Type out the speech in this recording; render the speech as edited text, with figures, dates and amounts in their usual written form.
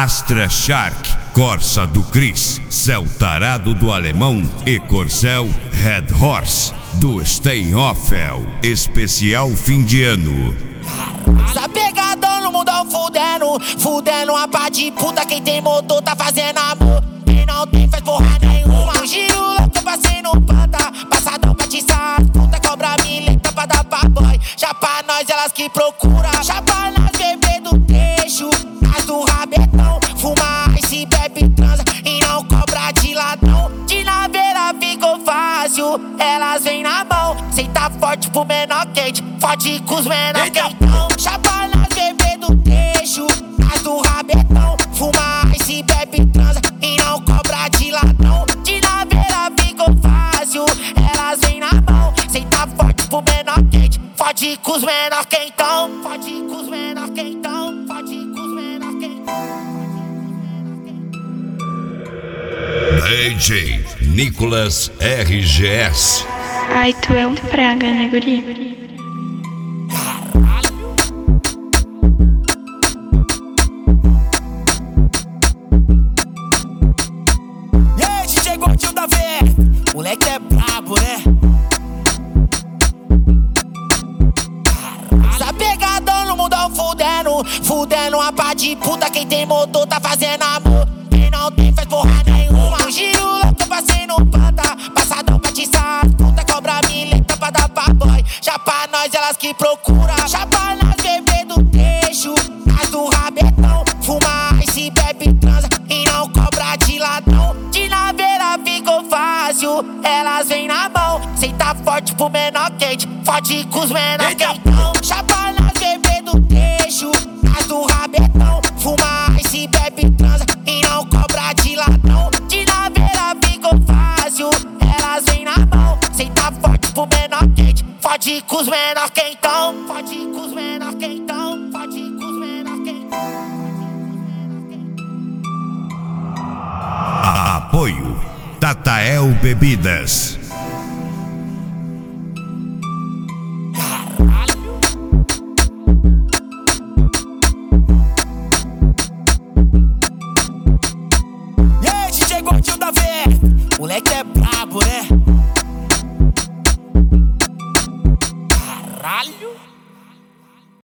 Astra Shark, Corsa do Chris, Céu Tarado do Alemão e Corcel Red Horse do Steinhoffel, especial fim de ano. Tá pegadão no mundão fudendo a pá de puta. Quem tem motor tá fazendo amor, quem não tem faz porra nenhuma. Um giro louco eu passei no panta, passadão pra tiçar, puta cobra milenta pra dar pra boy. Já pra nós elas que procura, já pra nós beber do trecho, as do rabetão, fuma e se bebe transa e não cobra de ladrão. De naveira ficou fácil, elas vêm na mão, cê tá forte pro menor quente, forte com os menor quentão. Já pra nós beber do trecho, as do rabetão, fuma e se bebe transa e não cobra de ladrão. De naveira ficou fácil, elas vêm na mão, cê tá forte pro menor quente, forte com os menor quentão, forte com os menor quentão, forte com os menor quentão. DJ Nicolas RGS. Ai, tu é um praga, né, guri? E aí, DJ Gordinho da VR, moleque é brabo, né? Tá pegadão no mundão fudendo a pá de puta. Quem tem motor tá fazendo amor, quem não tem faz porra nenhuma. Um giro louco eu passei no panta, passadão pra tiçar, puta cobra milenta pra dar pra boy. Já pra nós elas que procura, já pra nós beber do trecho, as do rabetão, fuma e se bebe transa e não cobra de ladrão. De naveira ficou fácil, elas vêm na mão, cê tá forte pro menor quente, forte com os menor quentão. Já pra nós beber do trecho, as do rabetão, fuma e se bebe transa e não cobra de ladrão. De naveira ficou fácil, elas vêm na mão, cê tá forte pro menor quente, forte com os menor quentão, forte com os menor quentão, forte com os menor quentão. Apoio Tatael Bebidas. Caralho.